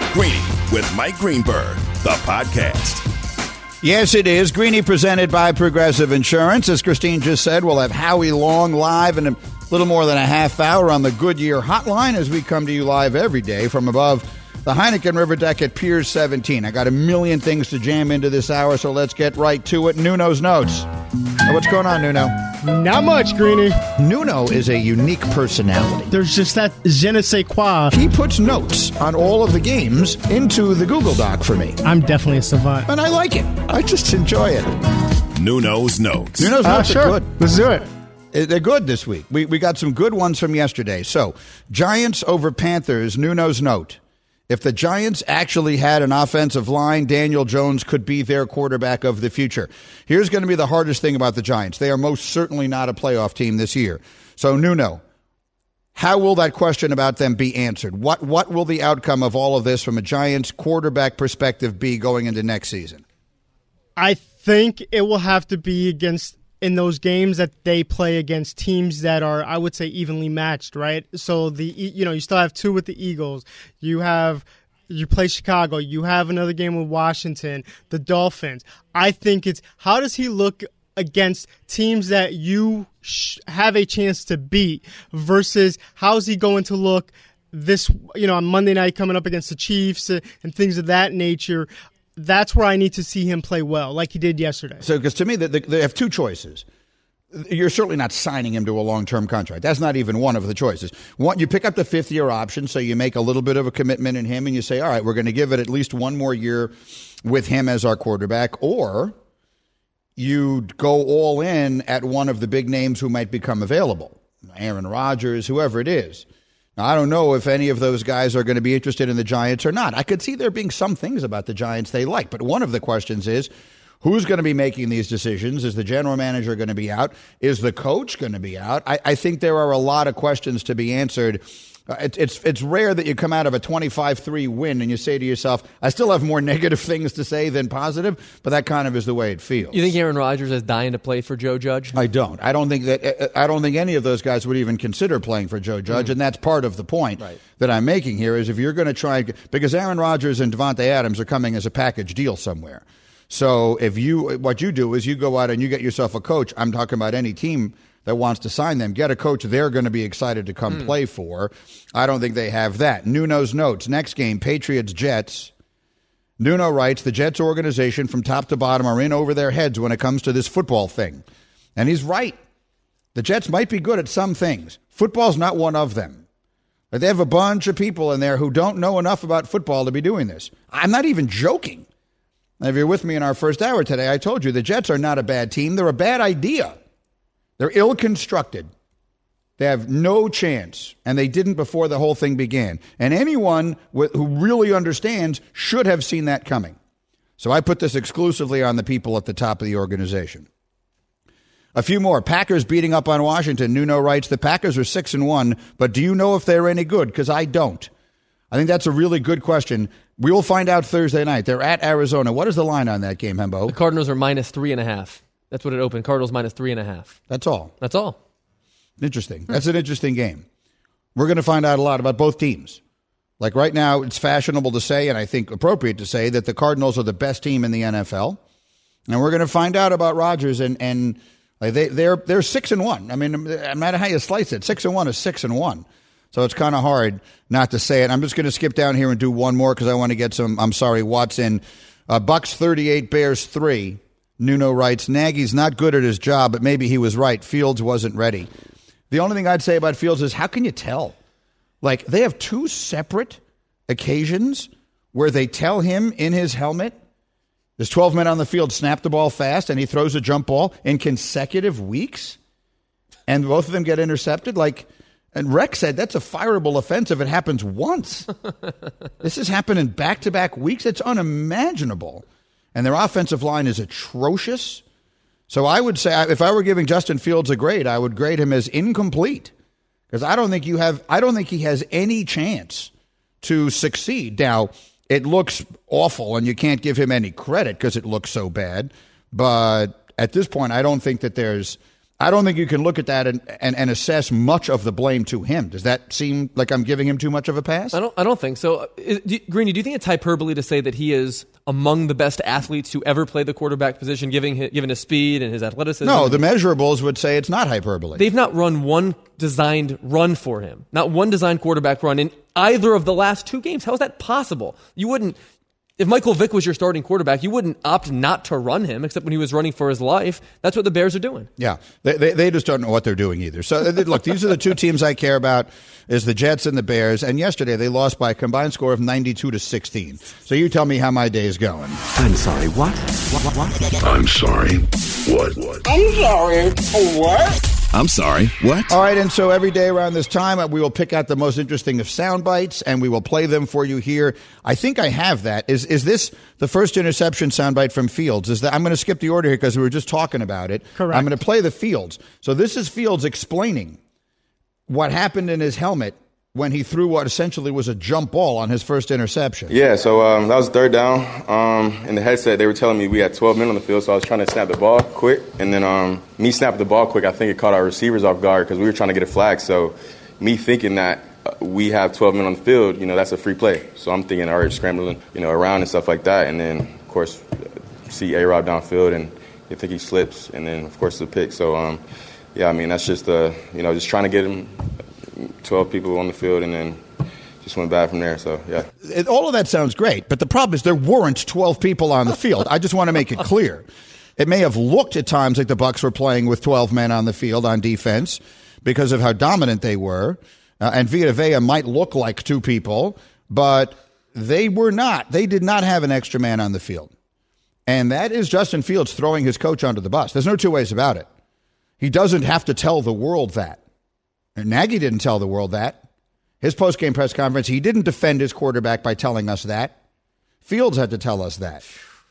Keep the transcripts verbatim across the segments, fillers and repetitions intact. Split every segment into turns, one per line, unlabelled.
Greeny with Mike Greenberg, the podcast.
Yes, it is. Greeny presented by Progressive Insurance. As Christine just said, we'll have Howie Long live in a little more than a half hour on the Goodyear Hotline as we come to you live every day from above the Heineken River Deck at Piers seventeen. I got a million things to jam into this hour, so let's get right to it. Nuno's Notes. Now, what's going on, Nuno?
Not much, Greeny.
Nuno is a unique personality.
There's just that je ne sais quoi.
He puts notes on all of the games into the Google Doc for me.
I'm definitely a savant.
And I like it. I just enjoy it.
Nuno's Notes.
Nuno's
Uh,
Notes
sure.
are good.
Let's do it.
They're good this week. We we got some good ones from yesterday. So, Giants over Panthers, Nuno's Note. If the Giants actually had an offensive line, Daniel Jones could be their quarterback of the future. Here's going to be the hardest thing about the Giants. They are most certainly not a playoff team this year. So, Nuno, how will that question about them be answered? What what will the outcome of all of this from a Giants quarterback perspective be going into next season?
I think it will have to be against in those games that they play against teams that are, I would say, evenly matched, right? So the you know you still have two with the Eagles. You have you play Chicago. You have another game with Washington, the Dolphins. I think it's how does he look against teams that you sh- have a chance to beat versus how's he going to look this you know on Monday night coming up against the Chiefs and, and things of that nature. That's where I need to see him play well, like he did yesterday.
So, because to me, the, the, they have two choices. You're certainly not signing him to a long-term contract. That's not even one of the choices. One, you pick up the fifth-year option, so you make a little bit of a commitment in him, and you say, all right, we're going to give it at least one more year with him as our quarterback, or you go all in at one of the big names who might become available, Aaron Rodgers, whoever it is. Now, I don't know if any of those guys are going to be interested in the Giants or not. I could see there being some things about the Giants they like, but one of the questions is, who's going to be making these decisions? Is the general manager going to be out? Is the coach going to be out? I, I think there are a lot of questions to be answered. Uh, it, it's it's rare that you come out of a twenty-five three win and you say to yourself, I still have more negative things to say than positive, but that kind of is the way it feels.
You think Aaron Rodgers is dying to play for Joe Judge?
I don't. I don't think that. I don't think any of those guys would even consider playing for Joe Judge, mm. and that's part of the point right. that I'm making here. Is if you're going to try, because Aaron Rodgers and Devontae Adams are coming as a package deal somewhere. So if you, what you do is you go out and you get yourself a coach. I'm talking about any team that wants to sign them. Get a coach they're going to be excited to come mm. play for. I don't think they have that. Nuno's Notes. Next game, Patriots-Jets. Nuno writes, the Jets organization from top to bottom are in over their heads when it comes to this football thing. And he's right. The Jets might be good at some things. Football's not one of them. But they have a bunch of people in there who don't know enough about football to be doing this. I'm not even joking. If you're with me in our first hour today, I told you the Jets are not a bad team. They're a bad idea. They're ill-constructed. They have no chance, and they didn't before the whole thing began. And anyone who really understands should have seen that coming. So I put this exclusively on the people at the top of the organization. A few more. Packers beating up on Washington. Nuno writes, the Packers are six and one, but do you know if they're any good? Because I don't. I think that's a really good question. We will find out Thursday night. They're at Arizona. What is the line on that game, Hembo?
The Cardinals are minus three and a half. That's what it opened. Cardinals minus three and a half.
That's all.
That's all.
Interesting. That's an interesting game. We're going to find out a lot about both teams. Like right now, it's fashionable to say, and I think appropriate to say, that the Cardinals are the best team in the N F L. And we're going to find out about Rodgers, and and like they they're they're six and one. I mean, no matter how you slice it, six and one is six and one. So it's kind of hard not to say it. I'm just going to skip down here and do one more because I want to get some. I'm sorry, Watson. Uh, Bucks thirty-eight, Bears three. Nuno writes, Nagy's not good at his job, but maybe he was right. Fields wasn't ready. The only thing I'd say about Fields is, how can you tell? Like, they have two separate occasions where they tell him in his helmet, there's twelve men on the field, snap the ball fast, and he throws a jump ball in consecutive weeks, and both of them get intercepted. Like, and Rex said that's a fireable offense if it happens once. This has happened in back-to-back weeks. It's unimaginable. And their offensive line is atrocious. So I would say, if I were giving Justin Fields a grade, I would grade him as incomplete. Because I don't think you have, I don't think he has any chance to succeed. Now, it looks awful, and you can't give him any credit because it looks so bad. But at this point, I don't think that there's I don't think you can look at that and, and, and assess much of the blame to him. Does that seem like I'm giving him too much of a pass?
I don't. I don't think so. Is, do, Greeny, do you think it's hyperbole to say that he is among the best athletes to ever play the quarterback position, given his, given his speed and his athleticism?
No, the measurables would say it's not hyperbole.
They've not run one designed run for him, not one designed quarterback run in either of the last two games. How is that possible? You wouldn't. If Michael Vick was your starting quarterback, you wouldn't opt not to run him, except when he was running for his life. That's what the Bears are doing.
Yeah, they they, they just don't know what they're doing either. So, look, these are the two teams I care about, is the Jets and the Bears. And yesterday they lost by a combined score of ninety-two to sixteen. So you tell me how my day is going.
I'm sorry, what? What, what, what?
I'm sorry. What? What?
I'm sorry. What?
I'm sorry. What?
All right, and so every day around this time, we will pick out the most interesting of sound bites, and we will play them for you here. I think I have that. Is is this the first interception soundbite from Fields? Is that I'm going to skip the order here because we were just talking about it.
Correct.
I'm going to play the Fields. So this is Fields explaining what happened in his helmet when he threw what essentially was a jump ball on his first interception.
Yeah, so um, that was third down. Um, in the headset, they were telling me we had twelve men on the field, so I was trying to snap the ball quick. And then um, me snapping the ball quick, I think it caught our receivers off guard because we were trying to get a flag. So me thinking that uh, we have twelve men on the field, you know, that's a free play. So I'm thinking, all right, scrambling, you know, around and stuff like that. And then, of course, see A-Rob downfield, and I think he slips. And then, of course, the pick. So, um, yeah, I mean, that's just, uh, you know, just trying to get him twelve people on the field, and then just went bad from there. So, yeah.
It, all of that sounds great, but the problem is there weren't twelve people on the field. I just want to make it clear. It may have looked at times like the Bucs were playing with twelve men on the field on defense because of how dominant they were, uh, and Vita Vea might look like two people, but they were not. They did not have an extra man on the field. And that is Justin Fields throwing his coach under the bus. There's no two ways about it. He doesn't have to tell the world that. Nagy didn't tell the world that. His post-game press conference, he didn't defend his quarterback by telling us that. Fields had to tell us that.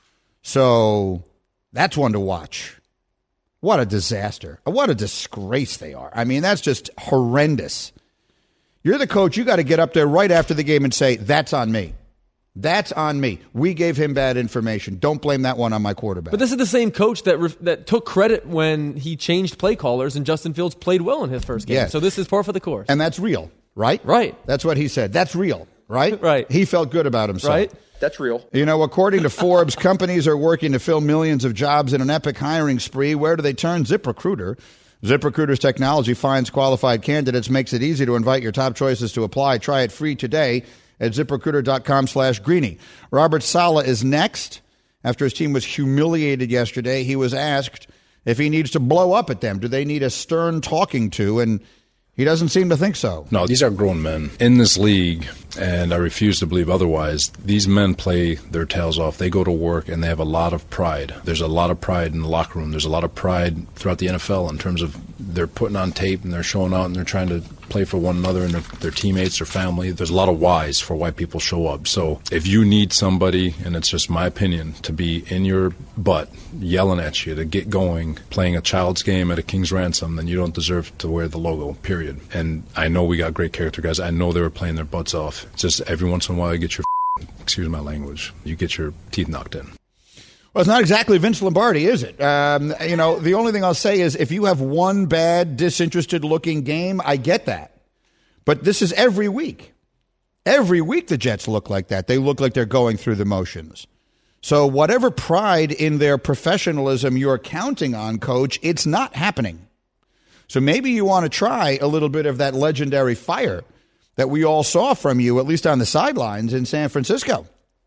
So that's one to watch. What a disaster. What a disgrace they are. I mean, that's just horrendous. You're the coach. You got to get up there right after the game and say, that's on me. That's on me. We gave him bad information. Don't blame that one on my quarterback.
But this is the same coach that re- that took credit when he changed play callers and Justin Fields played well in his first game.
Yeah.
So this is par for the course.
And that's real, right?
Right.
That's what he said. That's real, right?
Right.
He felt good about himself.
Right.
That's real.
You know, according to Forbes, companies are working to fill millions of jobs in an epic hiring spree. Where do they turn? ZipRecruiter. ZipRecruiter's technology finds qualified candidates, makes it easy to invite your top choices to apply. Try it free today at ZipRecruiter.com slash Greeny. Robert Saleh is next. After his team was humiliated yesterday, he was asked if he needs to blow up at them. Do they need a stern talking to? And he doesn't seem to think so.
No, these are grown men in this league, and I refuse to believe otherwise. These men play their tails off. They go to work, and they have a lot of pride. There's a lot of pride in the locker room. There's a lot of pride throughout the N F L in terms of they're putting on tape, and they're showing out, and they're trying to play for one another and their, their teammates, their family. There's a lot of whys for why people show up. So if you need somebody, and it's just my opinion, to be in your butt, yelling at you, to get going, playing a child's game at a King's Ransom, then you don't deserve to wear the logo, period. And I know we got great character guys. I know they were playing their butts off. It's just every once in a while you get your, excuse my language, you get your teeth knocked in.
Well, it's not exactly Vince Lombardi, is it? Um, you know, the only thing I'll say is if you have one bad, disinterested-looking game, I get that. But this is every week. Every week the Jets look like that. They look like they're going through the motions. So whatever pride in their professionalism you're counting on, Coach, it's not happening. So maybe you want to try a little bit of that legendary fire that we all saw from you, at least on the sidelines in San Francisco.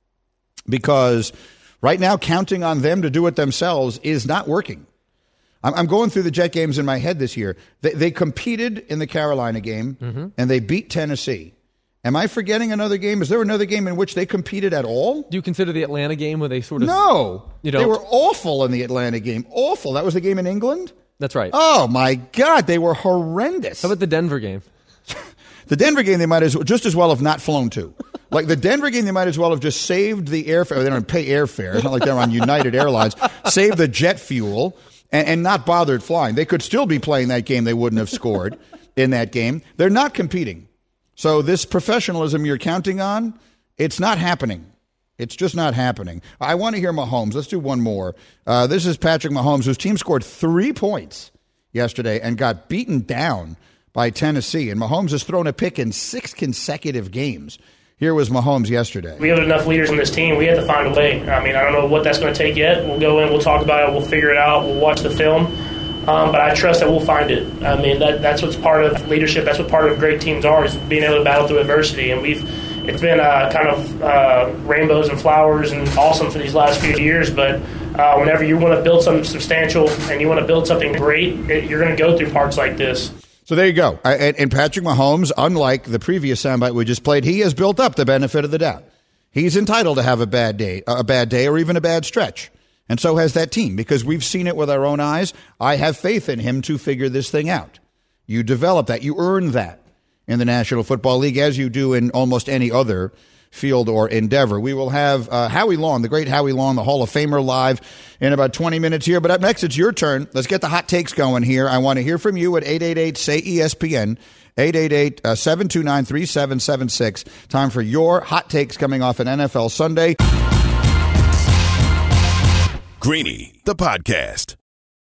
Because right now, counting on them to do it themselves is not working. I'm going through the Jet games in my head this year. They, they competed in the Carolina game, mm-hmm. and they beat Tennessee. Am I forgetting another game? Is there another game in which they competed at all?
Do you consider the Atlanta game where they sort of...
No.
You don't?
They were awful in the Atlanta game. Awful. That was the game in England?
That's right.
Oh, my God. They were horrendous.
How about the Denver game?
The Denver game, they might as well, just as well have not flown to. Like the Denver game, they might as well have just saved the airfare. They don't pay airfare. It's not like they're on United Airlines. Save the jet fuel and, and not bothered flying. They could still be playing that game. They wouldn't have scored in that game. They're not competing. So this professionalism you're counting on, it's not happening. It's just not happening. I want to hear Mahomes. Let's do one more. Uh, this is Patrick Mahomes, whose team scored three points yesterday and got beaten down by Tennessee. And Mahomes has thrown a pick in six consecutive games. Here was Mahomes yesterday.
We have enough leaders in this team. We have to find a way. I mean, I don't know what that's going to take yet. We'll go in, we'll talk about it, we'll figure it out, we'll watch the film. Um, but I trust that we'll find it. I mean, that that's what's part of leadership. That's what part of great teams are, is being able to battle through adversity. And we've it's been uh, kind of uh, rainbows and flowers and awesome for these last few years. But uh, whenever you want to build something substantial and you want to build something great, it, you're going to go through parts like this.
So there you go. And, and Patrick Mahomes, unlike the previous soundbite we just played, he has built up the benefit of the doubt. He's entitled to have a bad day, a bad day, or even a bad stretch. And so has that team, because we've seen it with our own eyes. I have faith in him to figure this thing out. You develop that. You earn that in the National Football League, as you do in almost any other field or endeavor. We will have uh, Howie Long, the great Howie Long, the Hall of Famer, live in about twenty minutes here. But up next, it's your turn. Let's get the hot takes going here. I want to hear from you at eight eight eight, S A Y, E S P N, eight eight eight, seven two nine, three seven seven six. Time for your hot takes coming off an N F L Sunday.
Greeny, the podcast.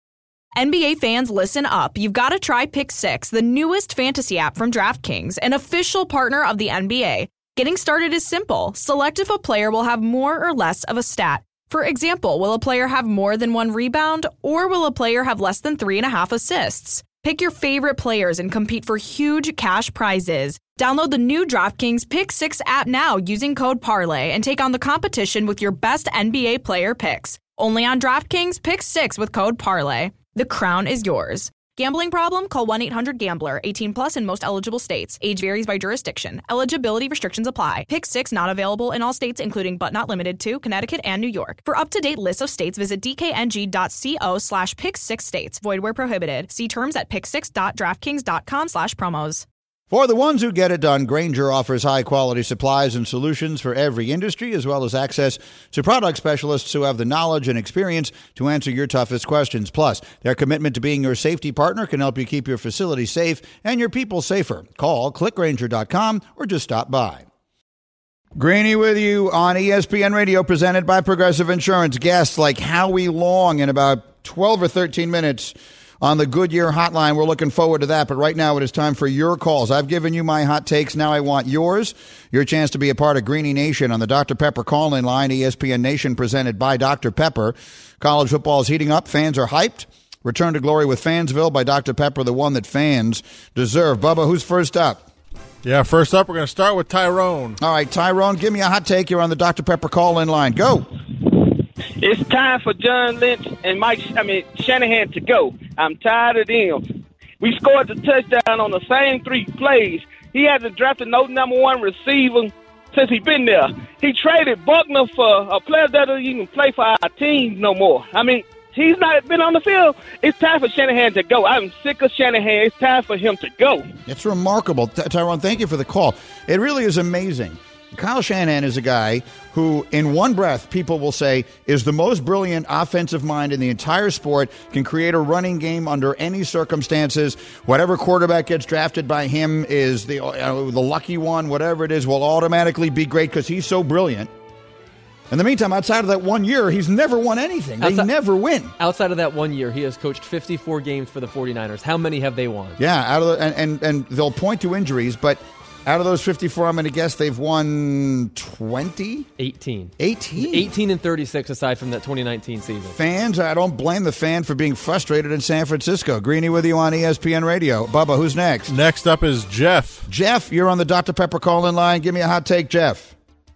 N B A fans, listen up. You've got to try Pick Six, the newest fantasy app from DraftKings, an official partner of the N B A. Getting started is simple. Select if a player will have more or less of a stat. For example, will a player have more than one rebound, or will a player have less than three and a half assists? Pick your favorite players and compete for huge cash prizes. Download the new DraftKings Pick Six app now using code Parlay and take on the competition with your best N B A player picks. Only on DraftKings Pick Six with code Parlay. The crown is yours. Gambling problem? Call one eight hundred gambler. eighteen plus in most eligible states. Age varies by jurisdiction. Eligibility restrictions apply. Pick Six not available in all states, including but not limited to Connecticut and New York. For up-to-date lists of states, visit dkng.co slash pick six states. Void where prohibited. See terms at pick six dot draftkings dot com slash promos.
For the ones who get it done, Grainger offers high-quality supplies and solutions for every industry, as well as access to product specialists who have the knowledge and experience to answer your toughest questions. Plus, their commitment to being your safety partner can help you keep your facility safe and your people safer. Call click grainger dot com or just stop by. Greeny with you on E S P N Radio, presented by Progressive Insurance. Guests like Howie Long in about twelve or thirteen minutes on the Goodyear hotline. We're looking forward to that. But right now it is time for your calls. I've given you my hot takes. Now I want yours. Your chance to be a part of Greeny Nation on the Doctor Pepper call-in line. E S P N Nation presented by Doctor Pepper. College football is heating up. Fans are hyped. Return to glory with Fansville by Doctor Pepper, the one that fans deserve. Bubba, who's first up?
Yeah, first up, we're going to start with Tyrone.
All right, Tyrone, give me a hot take. You're on the Doctor Pepper call-in line. Go.
It's time for John Lynch and Mike, I mean, Shanahan to go. I'm tired of them. We scored the touchdown on the same three plays. He hasn't drafted no number one receiver since he's been there. He traded Buckner for a player that doesn't even play for our team no more. I mean, he's not been on the field. It's time for Shanahan to go. I'm sick of Shanahan. It's time for him to go.
It's remarkable. Tyrone, thank you for the call. It really is amazing. Kyle Shanahan is a guy who, in one breath, people will say is the most brilliant offensive mind in the entire sport, can create a running game under any circumstances. Whatever quarterback gets drafted by him is the, uh, the lucky one, whatever it is, will automatically be great because he's so brilliant. In the meantime, outside of that one year, he's never won anything. They outside, never win.
Outside of that one year, he has coached fifty-four games for the 49ers. How many have they won?
Yeah, out of the, and, and, and they'll point to injuries, but out of those fifty-four, I'm going to guess they've won twenty?
eighteen.
eighteen?
eighteen and thirty-six aside from that twenty nineteen season.
Fans, I don't blame the fan for being frustrated in San Francisco. Greeny with you on E S P N Radio. Bubba, who's next?
Next up is Jeff.
Jeff, you're on the Doctor Pepper call-in line. Give me a hot take, Jeff.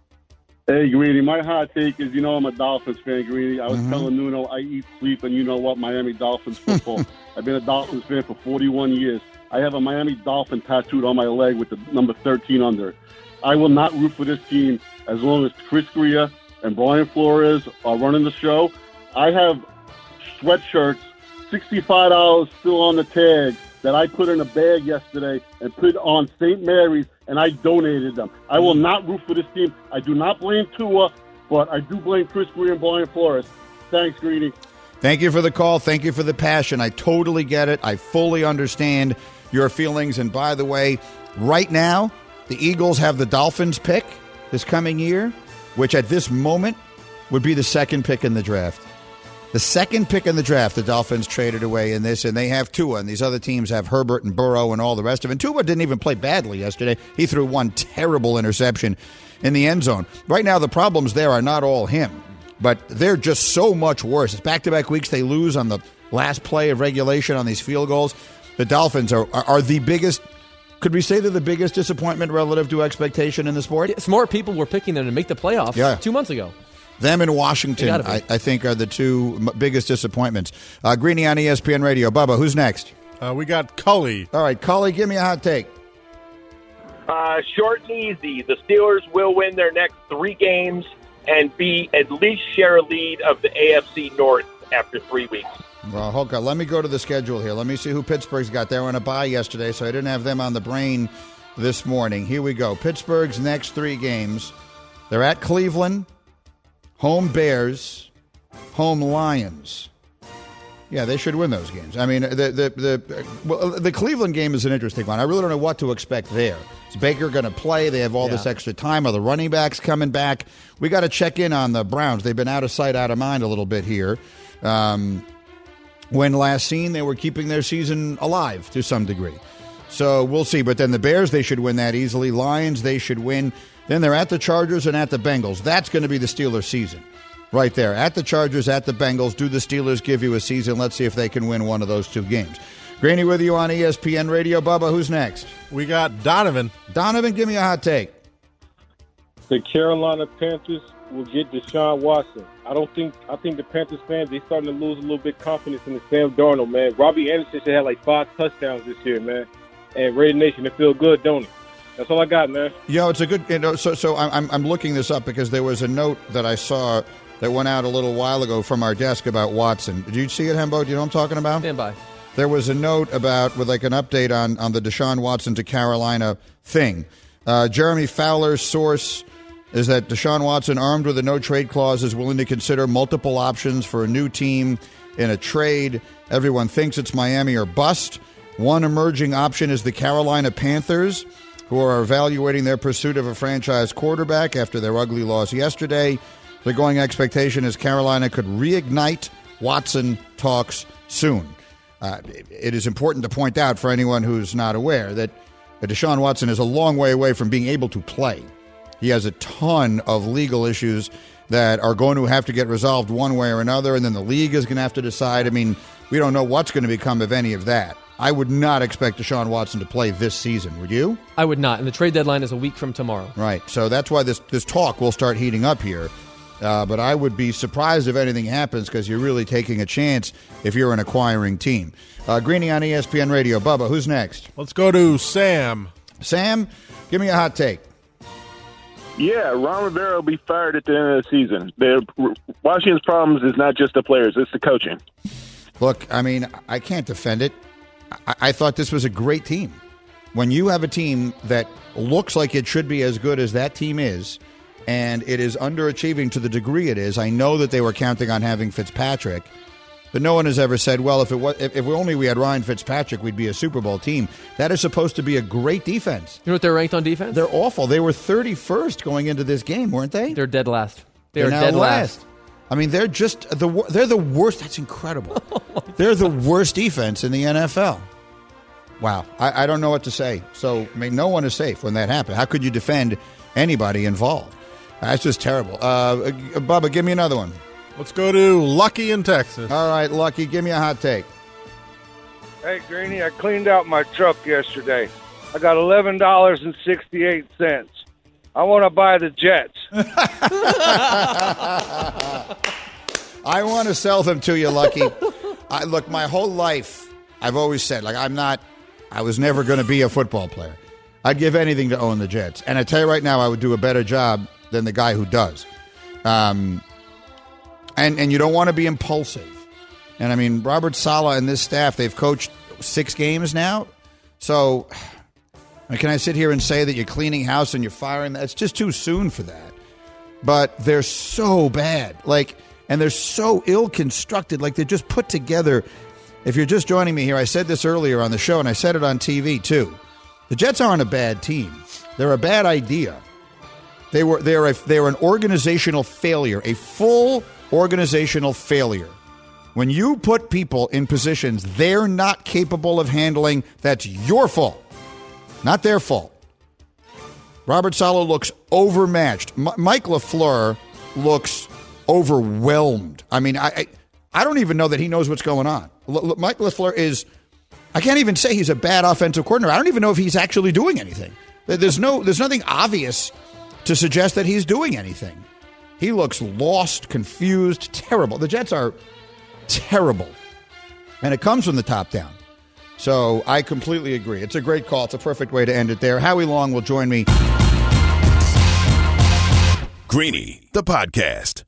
Hey, Greeny, my hot take is, you know, I'm a Dolphins fan, Greeny. I was mm-hmm. telling Nuno I eat, sleep, and you know what, Miami Dolphins football. I've been a Dolphins fan for forty-one years. I have a Miami Dolphin tattooed on my leg with the number thirteen under. I will not root for this team as long as Chris Greer and Brian Flores are running the show. I have sweatshirts, sixty-five dollars still on the tag, that I put in a bag yesterday and put on Saint Mary's, and I donated them. I will not root for this team. I do not blame Tua, but I do blame Chris Greer and Brian Flores. Thanks, Greeny.
Thank you for the call. Thank you for the passion. I totally get it. I fully understand your feelings. And by the way, right now, the Eagles have the Dolphins pick this coming year, which at this moment would be the second pick in the draft. The second pick in the draft, the Dolphins traded away in this, and they have Tua, and these other teams have Herbert and Burrow and all the rest of it. And Tua didn't even play badly yesterday. He threw one terrible interception in the end zone. Right now, the problems there are not all him, but they're just so much worse. It's back-to-back weeks they lose on the last play of regulation on these field goals. The Dolphins are are, are the biggest, could we say they're the biggest disappointment relative to expectation in the sport?
Yeah, smart people were picking them to make the playoffs
yeah.
two months ago.
Them in Washington, I, I think, are the two m- biggest disappointments. Uh, Greeny on E S P N Radio. Bubba, who's next?
Uh, we got Cully.
All right, Cully, give me a hot take.
Uh, short and easy. The Steelers will win their next three games and be at least share a lead of the A F C North after three weeks.
Well, hold on. Let me go to the schedule here. Let me see who Pittsburgh's got. They were on a bye yesterday, so I didn't have them on the brain this morning. Here we go. Pittsburgh's next three games. They're at Cleveland, home Bears, home Lions. Yeah, they should win those games. I mean, the the the well, the Cleveland game is an interesting one. I really don't know what to expect there. Is Baker going to play? They have all yeah. this extra time. Are the running backs coming back? We got to check in on the Browns. They've been out of sight, out of mind a little bit here. Um, when last seen, they were keeping their season alive to some degree. So we'll see. But then the Bears, they should win that easily. Lions, they should win. Then they're at the Chargers and at the Bengals. That's going to be the Steelers' season. Right there. At the Chargers, at the Bengals. Do the Steelers give you a season? Let's see if they can win one of those two games. Greeny with you on E S P N Radio. Bubba, who's next?
We got Donovan.
Donovan, give me a hot take.
The Carolina Panthers will get Deshaun Watson. I don't think – I think the Panthers fans, they starting to lose a little bit confidence in the Sam Darnold, man. Robbie Anderson should have like five touchdowns this year, man. And Raider Nation, it feel good, don't it? That's all I got, man.
You know, it's a good you know, – so so I'm I'm looking this up because there was a note that I saw that went out a little while ago from our desk about Watson. Did you see it, Hembo? Do you know what I'm talking about?
Stand by.
There was a note about, with like an update on, on the Deshaun Watson to Carolina thing. Uh, Jeremy Fowler's source is that Deshaun Watson, armed with a no-trade clause, is willing to consider multiple options for a new team in a trade. Everyone thinks it's Miami or bust. One emerging option is the Carolina Panthers, who are evaluating their pursuit of a franchise quarterback after their ugly loss yesterday. The going expectation is Carolina could reignite Watson talks soon. Uh, it is important to point out for anyone who's not aware that Deshaun Watson is a long way away from being able to play. He has a ton of legal issues that are going to have to get resolved one way or another, and then the league is going to have to decide. I mean, we don't know what's going to become of any of that. I would not expect Deshaun Watson to play this season. Would you?
I would not, and the trade deadline is a week from tomorrow.
Right, so that's why this, this talk will start heating up here. Uh, but I would be surprised if anything happens because you're really taking a chance if you're an acquiring team. Uh, Greeny on E S P N Radio. Bubba, who's next?
Let's go to Sam.
Sam, give me a hot take.
Yeah, Ron Rivera will be fired at the end of the season. The, Washington's problems is not just the players, it's the coaching.
Look, I mean, I can't defend it. I, I thought this was a great team. When you have a team that looks like it should be as good as that team is, and it is underachieving to the degree it is. I know that they were counting on having Fitzpatrick, but no one has ever said, well, if it was, if, if only we had Ryan Fitzpatrick, we'd be a Super Bowl team. That is supposed to be a great defense.
You know what they're ranked on defense?
They're awful. They were thirty-first going into this game, weren't they?
They're dead last. They
they're
are
now
dead
last.
last.
I mean, they're just the they're the worst. That's incredible. They're the worst defense in the N F L. Wow. I, I don't know what to say. So, I mean, no one is safe when that happens. How could you defend anybody involved? That's just terrible. Uh, Bubba, give me another one.
Let's go to Lucky in Texas.
All right, Lucky, give me a hot take.
Hey, Greeny, I cleaned out my truck yesterday. I got eleven dollars and sixty-eight cents. I want to buy the Jets.
I want to sell them to you, Lucky. I, look, my whole life, I've always said, like, I'm not, I was never going to be a football player. I'd give anything to own the Jets. And I tell you right now, I would do a better job than the guy who does. Um, and, and you don't want to be impulsive. And, I mean, Robert Saleh and this staff, they've coached six games now. So, I mean, can I sit here and say that you're cleaning house and you're firing? It's just too soon for that. But they're so bad. Like, and they're so ill-constructed. Like, they're just put together. If you're just joining me here, I said this earlier on the show, and I said it on T V, too. The Jets aren't a bad team. They're a bad idea. They were they're a, they're an organizational failure, a full organizational failure. When you put people in positions they're not capable of handling, that's your fault, not their fault. Robert Saleh looks overmatched. M- Mike LaFleur looks overwhelmed. I mean, I, I I don't even know that he knows what's going on. L- L- Mike LaFleur is, I can't even say he's a bad offensive coordinator. I don't even know if he's actually doing anything. There's no, there's nothing obvious to suggest that he's doing anything. He looks lost, confused, terrible. The Jets are terrible. And it comes from the top down. So I completely agree. It's a great call. It's a perfect way to end it there. Howie Long will join me.
Greeny, the podcast.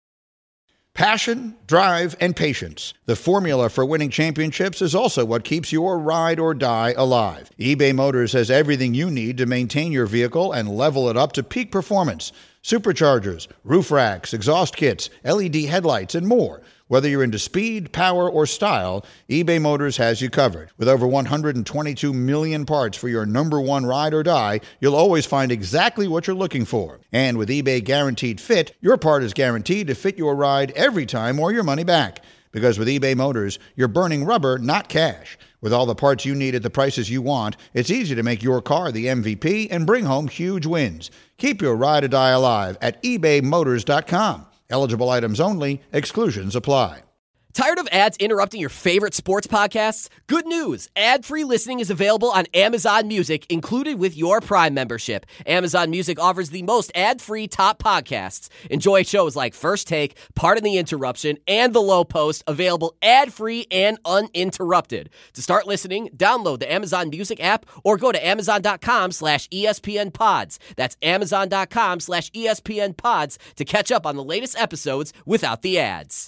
Passion, drive, and patience. The formula for winning championships is also what keeps your ride or die alive. eBay Motors has everything you need to maintain your vehicle and level it up to peak performance. Superchargers, roof racks, exhaust kits, L E D headlights, and more. Whether you're into speed, power, or style, eBay Motors has you covered. With over one hundred twenty-two million parts for your number one ride or die, you'll always find exactly what you're looking for. And with eBay Guaranteed Fit, your part is guaranteed to fit your ride every time or your money back. Because with eBay Motors, you're burning rubber, not cash. With all the parts you need at the prices you want, it's easy to make your car the M V P and bring home huge wins. Keep your ride or die alive at ebay motors dot com. Eligible items only. Exclusions apply.
Tired of ads interrupting your favorite sports podcasts? Good news! Ad-free listening is available on Amazon Music, included with your Prime membership. Amazon Music offers the most ad-free top podcasts. Enjoy shows like First Take, Pardon the Interruption, and The Low Post, available ad-free and uninterrupted. To start listening, download the Amazon Music app or go to amazon.com slash ESPN pods. That's amazon.com slash ESPN pods to catch up on the latest episodes without the ads.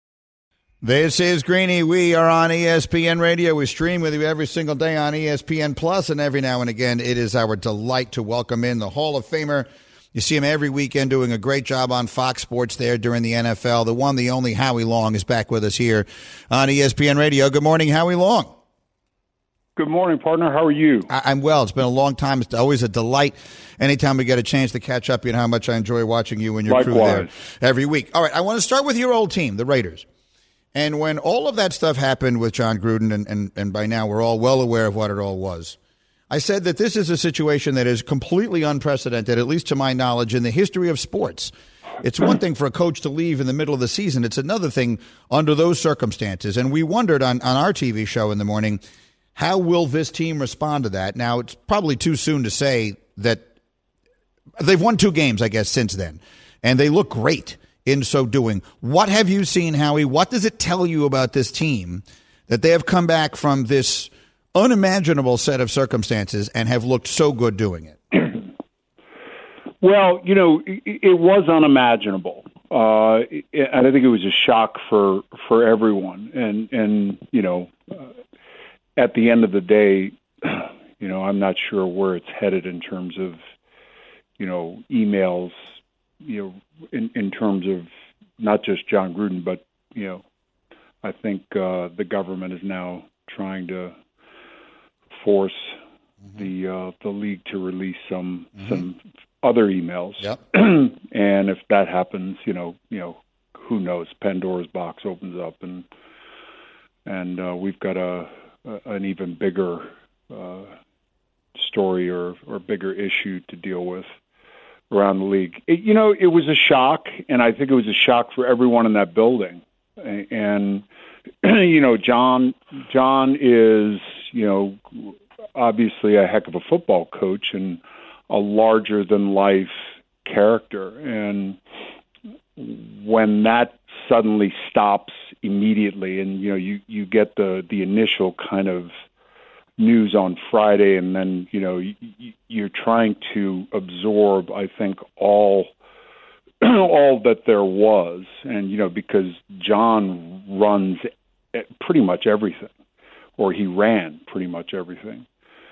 This is Greeny. We are on E S P N Radio. We stream with you every single day on E S P N Plus, and every now and again, it is our delight to welcome in the Hall of Famer. You see him every weekend doing a great job on Fox Sports there during the N F L. The one, the only Howie Long is back with us here on E S P N Radio. Good morning, Howie Long.
Good morning, partner. How are you?
I- I'm well. It's been a long time. It's always a delight anytime we get a chance to catch up. You know how much I enjoy watching you and your
Likewise.
crew there every week. All right, I want to start with your old team, the Raiders. And when all of that stuff happened with John Gruden, and, and, and by now we're all well aware of what it all was, I said that this is a situation that is completely unprecedented, at least to my knowledge, in the history of sports. It's one thing for a coach to leave in the middle of the season. It's another thing under those circumstances. And we wondered on, on our T V show in the morning, how will this team respond to that? Now, it's probably too soon to say that they've won two games, I guess, since then. And they look great in so doing. What have you seen, Howie? What does it tell you about this team that they have come back from this unimaginable set of circumstances and have looked so good doing it?
Well, you know, it, it was unimaginable. Uh, and I think it was a shock for, for everyone. And, and you know, uh, at the end of the day, you know, I'm not sure where it's headed in terms of, you know, emails, you know, in, in terms of not just John Gruden, but, you know, I think uh, the government is now trying to force mm-hmm. the uh, the league to release some mm-hmm. some other emails.
Yep.
And if that happens, you know, you know, who knows? Pandora's box opens up, and and uh, we've got a, a an even bigger uh, story or or bigger issue to deal with around the league. It, you know, it was a shock, and I think it was a shock for everyone in that building. And, you know, John, John is, you know, obviously a heck of a football coach and a larger-than-life character. And when that suddenly stops immediately, and, you know, you, you get the, the initial kind of news on Friday, and then, you know, you, you're trying to absorb, I think, all all that there was. And, you know, because John runs pretty much everything, or he ran pretty much everything.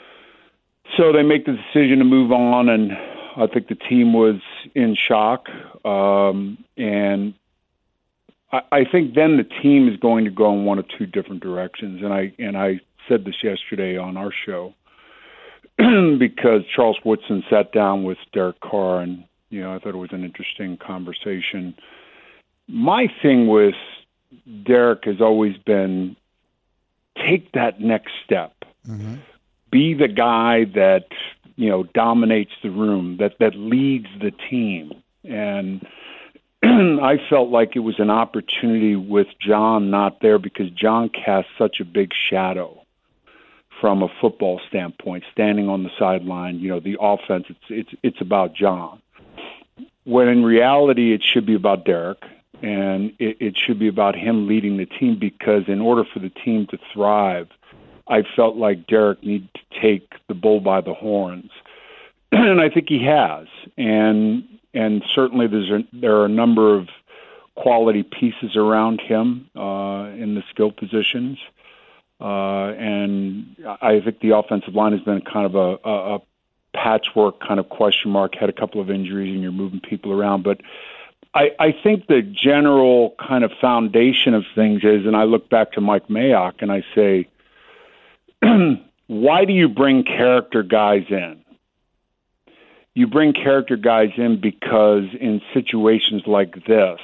So they make the decision to move on, and I think the team was in shock. Um, and I, I think then the team is going to go in one of two different directions. And I and I said this yesterday on our show because Charles Woodson sat down with Derek Carr, and, you know, I thought it was an interesting conversation. My thing with Derek has always been take that next step.
Mm-hmm.
Be the guy that, you know, dominates the room, that, that leads the team. And I felt like it was an opportunity with John not there because John cast such a big shadow from a football standpoint, standing on the sideline. You know, the offense, it's it's it's about John. When in reality, it should be about Derek, and it, it should be about him leading the team because in order for the team to thrive, I felt like Derek needed to take the bull by the horns. And I think he has. And and certainly there's a, there are a number of quality pieces around him uh, in the skill positions. Uh, and I think the offensive line has been kind of a, a, a patchwork kind of question mark, had a couple of injuries and you're moving people around. But I, I think the general kind of foundation of things is, and I look back to Mike Mayock and I say, why do you bring character guys in? You bring character guys in because in situations like this,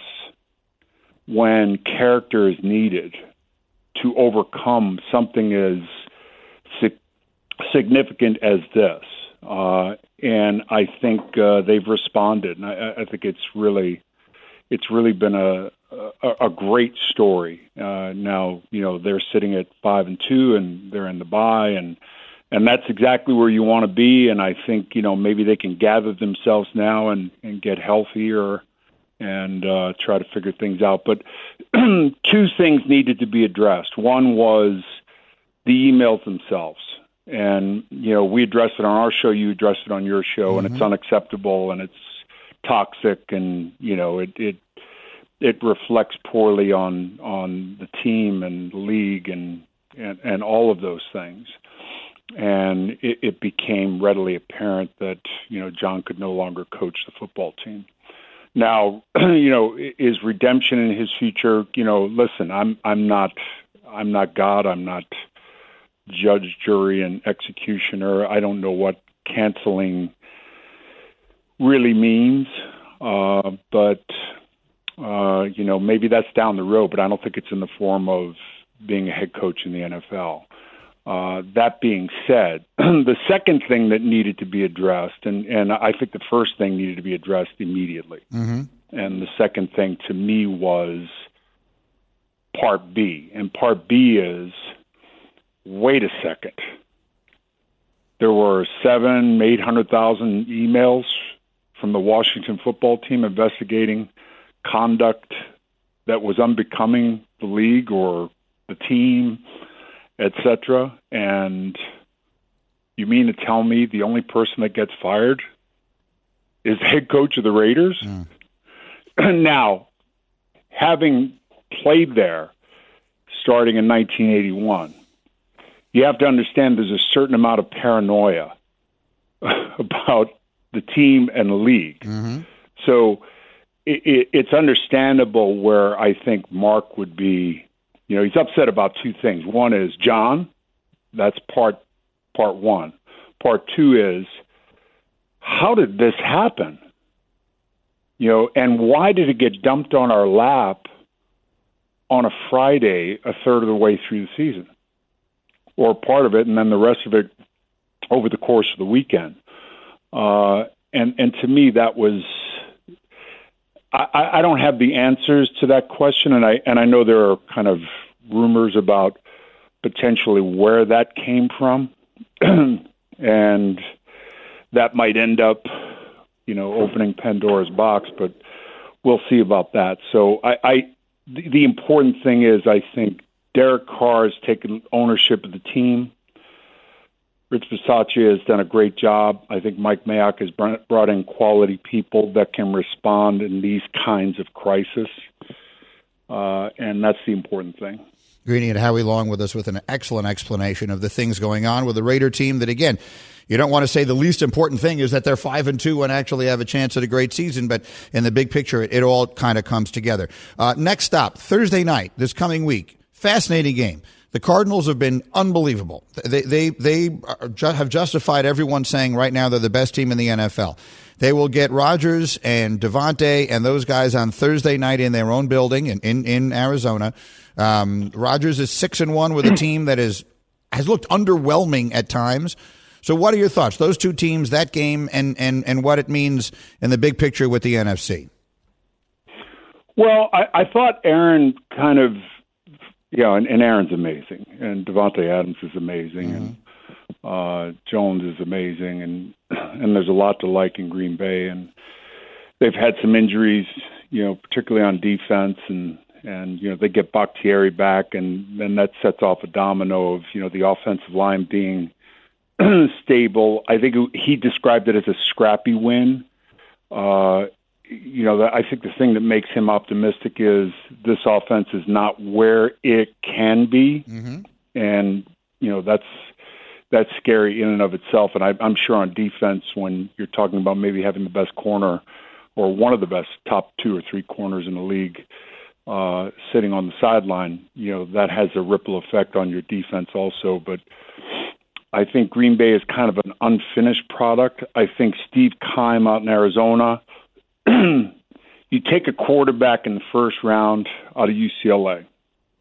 when character is needed to overcome something as sig- significant as this, uh, and I think uh, they've responded. And I, I think it's really, it's really been a a, a great story. Uh, now, you know, they're sitting at five and two, and they're in the bye, and. And that's exactly where you want to be. And I think, you know, maybe they can gather themselves now and, and get healthier and uh, try to figure things out. But two things needed to be addressed. One was the emails themselves. And, you know, we addressed it on our show, you addressed it on your show, mm-hmm. and it's unacceptable and it's toxic and, you know, it, it it reflects poorly on on the team and the league and, and, and all of those things. And it, it became readily apparent that, you know, John could no longer coach the football team. Now, you know, is redemption in his future? You know, listen, I'm I'm not I'm not God. I'm not judge, jury, and executioner. I don't know what canceling really means, uh, but uh, you know, maybe that's down the road. But I don't think it's in the form of being a head coach in the N F L. Uh, that being said, the second thing that needed to be addressed, and, and I think the first thing needed to be addressed immediately,
mm-hmm.
and the second thing to me was Part B. And Part B is, wait a second. There were seven, eight hundred thousand emails from the Washington football team investigating conduct that was unbecoming the league or the team, et cetera. And you mean to tell me the only person that gets fired is the head coach of the Raiders? Mm. Now, having played there starting in nineteen eighty-one, you have to understand there's a certain amount of paranoia about the team and the league.
Mm-hmm.
So it, it, it's understandable where I think Mark would be. You know, he's upset about two things. One is John. That's part part one. Part two is, how did this happen? You know, and why did it get dumped on our lap on a Friday a third of the way through the season? Or part of it, and then the rest of it over the course of the weekend. Uh, and, and to me, that was... I, I don't have the answers to that question, and I and I know there are kind of rumors about potentially where that came from, and that might end up, you know, opening Pandora's box. But we'll see about that. So I, I the, the important thing is, I think Derek Carr has taken ownership of the team. Rich Bisaccia has done a great job. I think Mike Mayock has brought in quality people that can respond in these kinds of crises, uh, and that's the important thing.
Greeny and Howie Long with us with an excellent explanation of the things going on with the Raider team that, again, you don't want to say the least important thing is that they're five and two and actually have a chance at a great season, but in the big picture, it, it all kind of comes together. Uh, next stop, Thursday night, this coming week. Fascinating game. The Cardinals have been unbelievable. They they they have justified everyone saying right now they're the best team in the N F L. They will get Rodgers and Devontae and those guys on Thursday night in their own building in, in, in Arizona. Um, Rodgers is six and one with a team that is has looked underwhelming at times. So what are your thoughts? Those two teams, that game, and, and, and what it means in the big picture with the N F C?
Well, I, I thought Aaron kind of, you know, and, and Aaron's amazing, and Devontae Adams is amazing, mm-hmm. and uh, Jones is amazing, and and there's a lot to like in Green Bay, and they've had some injuries, you know, particularly on defense, and and you know they get Bakhtiari back, and then that sets off a domino of you know the offensive line being stable. I think he described it as a scrappy win. Uh, you know, I think the thing that makes him optimistic is this offense is not where it can be, mm-hmm. and you know that's that's scary in and of itself. And I, I'm sure on defense, when you're talking about maybe having the best corner or one of the best top two or three corners in the league uh, sitting on the sideline, you know that has a ripple effect on your defense also. But I think Green Bay is kind of an unfinished product. I think Steve Keim out in Arizona, you take a quarterback in the first round out of U C L A,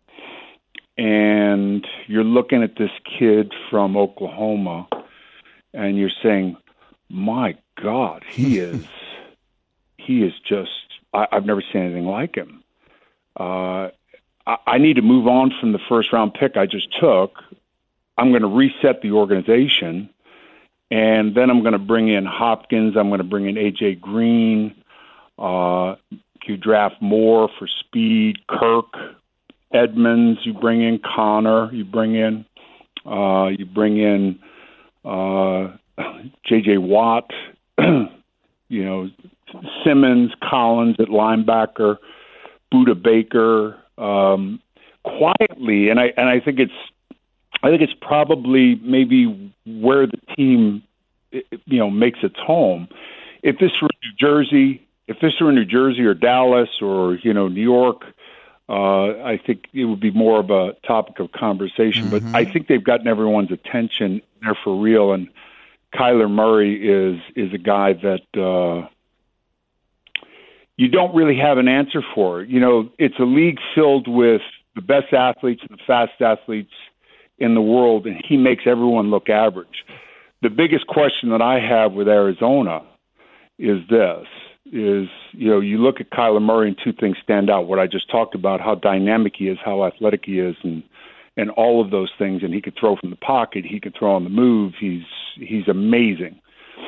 and you're looking at this kid from Oklahoma, and you're saying, my God, he is he is just, I, I've never seen anything like him. Uh, I, I need to move on from the first-round pick I just took. I'm going to reset the organization, and then I'm going to bring in Hopkins. I'm going to bring in A J Green. Uh, you draft Moore for speed, Kirk, Edmonds. You bring in Connor. You bring in, uh, you bring in uh, J J Watt. you know, Simmons, Collins at linebacker, Buda Baker. Um, quietly, and I and I think it's. I think it's probably maybe where the team, you know, makes its home. If this were New Jersey, if this were in New Jersey or Dallas or, you know, New York, uh, I think it would be more of a topic of conversation. Mm-hmm. But I think they've gotten everyone's attention. They're for real. And Kyler Murray is is a guy that uh, you don't really have an answer for. You know, it's a league filled with the best athletes and the fast athletes in the world, and he makes everyone look average. The biggest question that I have with Arizona is this, is, you know, you look at Kyler Murray and two things stand out. What I just talked about, how dynamic he is, how athletic he is, and and all of those things, and he could throw from the pocket, he could throw on the move, he's he's amazing.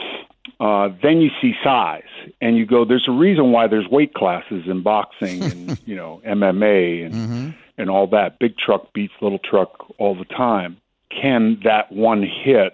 Uh, then you see size, and you go, there's a reason why there's weight classes in boxing and, you know, M M A and mm-hmm. and all that. Big truck beats little truck all the time. Can that one hit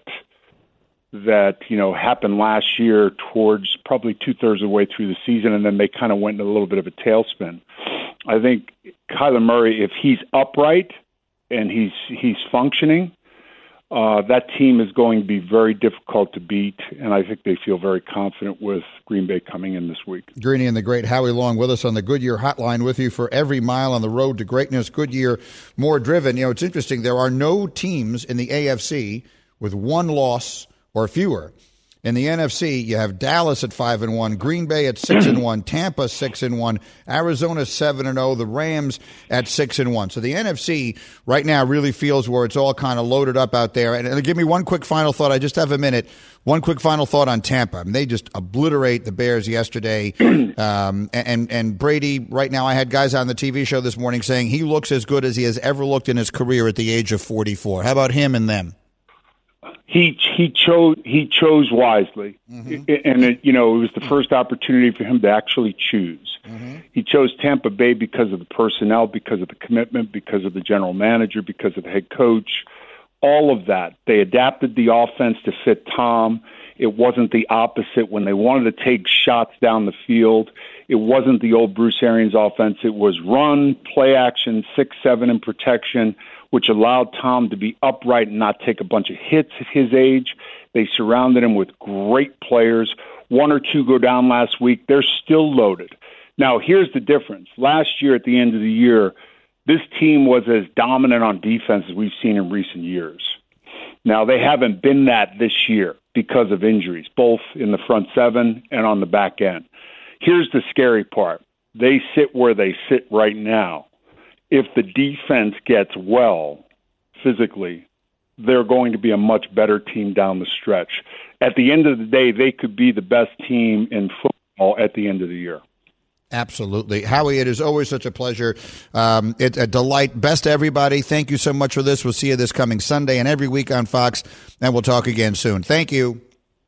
that, you know, happened last year towards probably two-thirds of the way through the season, and then they kind of went in a little bit of a tailspin? I think Kyler Murray, if he's upright and he's he's functioning, Uh, that team is going to be very difficult to beat, and I think they feel very confident with Green Bay coming in this week.
Greeny and the great Howie Long with us on the Goodyear Hotline with you for every mile on the road to greatness. Goodyear, more driven. You know, it's interesting. There are no teams in the A F C with one loss or fewer. In the N F C, you have Dallas at five and one, Green Bay at six and one, Tampa six and one, Arizona seven and zero, the Rams at six and one. So the N F C right now really feels where it's all kind of loaded up out there. And, and give me one quick final thought. I just have a minute. One quick final thought on Tampa. I mean, they just obliterate the Bears yesterday. um, and and Brady right now. I had guys on the T V show this morning saying he looks as good as he has ever looked in his career at the age of forty-four. How about him and them?
He he chose he chose wisely, mm-hmm. and it, you know it was the first opportunity for him to actually choose. Mm-hmm. He chose Tampa Bay because of the personnel, because of the commitment, because of the general manager, because of the head coach. All of that. They adapted the offense to fit Tom. It wasn't the opposite when they wanted to take shots down the field. It wasn't the old Bruce Arians offense. It was run, play action, six, seven, and protection, which allowed Tom to be upright and not take a bunch of hits at his age. They surrounded him with great players. One or two go down last week. They're still loaded. Now, here's the difference. Last year, at the end of the year, this team was as dominant on defense as we've seen in recent years. Now, they haven't been that this year. because of injuries, both in the front seven and on the back end. Here's the scary part. They sit where they sit right now. If the defense gets well physically, they're going to be a much better team down the stretch. At the end of the day, they could be the best team in football at the end of the year.
Absolutely. Howie, it is always such a pleasure. Um, it's a delight. Best to everybody. Thank you so much for this. We'll see you this coming Sunday and every week on Fox, and we'll talk again soon. Thank you.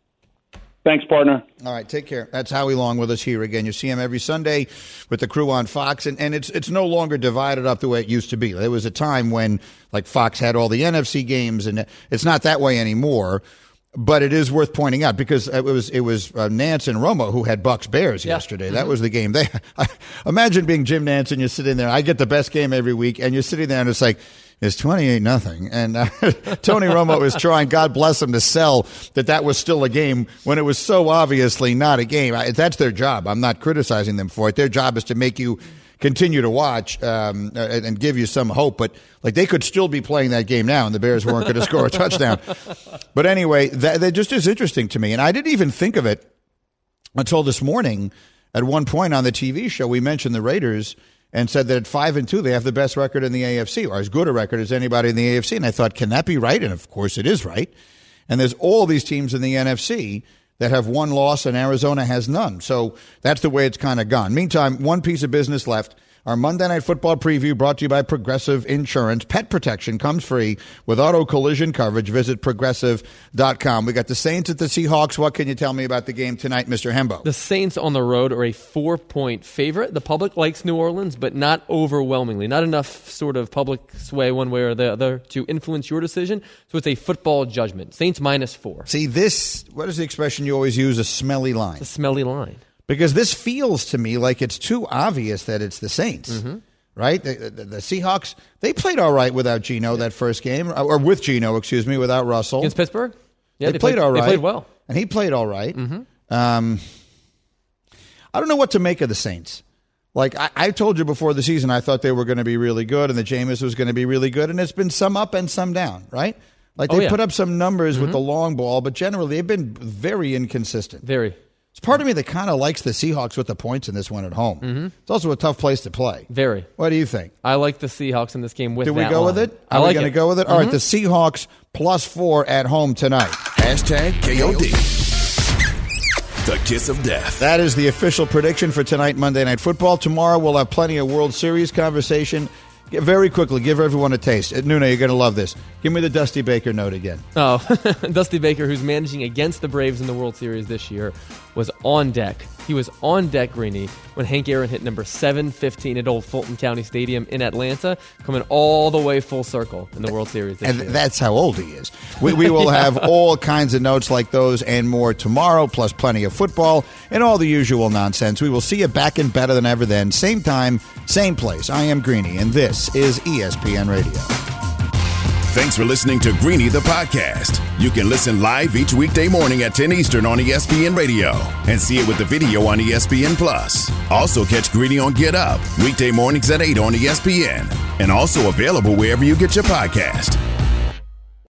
Thanks, partner.
All right, take care. That's Howie Long with us here again. You see him every Sunday with the crew on Fox, and, and it's it's no longer divided up the way it used to be. There was a time when, like, Fox had all the N F C games, and it's not that way anymore. But it is worth pointing out because it was it was uh, Nance and Romo who had Bucks Bears yeah. yesterday. Mm-hmm. That was the game. They I, imagine being Jim Nance and you're sitting there. I get the best game every week, and you're sitting there and it's like it's twenty-eight nothing. And uh, Tony Romo was trying, God bless him, to sell that that was still a game when it was so obviously not a game. I, that's their job. I'm not criticizing them for it. Their job is to make you continue to watch um, and, and give you some hope. But like they could still be playing that game now, and the Bears weren't going to score a touchdown. But anyway, that, that just is interesting to me. And I didn't even think of it until this morning. At one point on the T V show, we mentioned the Raiders and said that at five and two, they have the best record in the A F C, or as good a record as anybody in the A F C. And I thought, can that be right? And of course, it is right. And there's all these teams in the N F C that have one loss, and Arizona has none. So that's the way it's kind of gone. Meantime, one piece of business left. Our Monday Night Football preview brought to you by Progressive Insurance. Pet protection comes free with auto collision coverage. Visit progressive dot com. We got the Saints at the Seahawks. What can you tell me about the game tonight, Mister Hembo?
The Saints on the road are a four-point favorite. The public likes New Orleans, but not overwhelmingly. Not enough sort of public sway one way or the other to influence your decision. So it's a football judgment. Saints minus four.
See, this, what is the expression you always use? A smelly line.
It's a smelly line.
Because this feels to me like it's too obvious that it's the Saints, mm-hmm. right? The, the, the Seahawks, they played all right without Geno yeah. that first game, or with Geno, excuse me, without Russell.
Against Pittsburgh? Yeah,
they,
they
played,
played
all right.
They played well.
And he played all right.
Mm-hmm.
Um, I don't know what to make of the Saints. Like, I, I told you before the season, I thought they were going to be really good, and the Jameis was going to be really good, and it's been some up and some down, right? Like, they
oh, yeah.
put up some numbers
mm-hmm.
with the long ball, but generally they've been very inconsistent.
Very.
It's part of me that kind of likes the Seahawks with the points in this one at home.
Mm-hmm.
It's also a tough place to play.
Very.
What do you think?
I like the Seahawks in this game with
Do we
that
go
line.
with it? Are
I like
we going to go with it?
Mm-hmm.
All right, the Seahawks plus four at home tonight.
Hashtag K O D. The kiss of death.
That is the official prediction for tonight, Monday Night Football. Tomorrow we'll have plenty of World Series conversation. Very quickly, give everyone a taste. Nuna, you're going to love this. Give me the Dusty Baker note again.
Oh, Dusty Baker, who's managing against the Braves in the World Series this year, was on deck. He was on deck, Greeny, when Hank Aaron hit number seven fifteen at Old Fulton County Stadium in Atlanta, coming all the way full circle in the World Series this
and
year.
That's how old he is. We, we will have all kinds of notes like those and more tomorrow, plus plenty of football and all the usual nonsense. We will see you back and better than ever then. Same time, same place. I am Greeny, and this is E S P N Radio.
Thanks for listening to Greeny the Podcast. You can listen live each weekday morning at ten Eastern on E S P N Radio and see it with the video on E S P N Plus. Also catch Greeny on Get Up, weekday mornings at eight on E S P N, and also available wherever you get your podcast.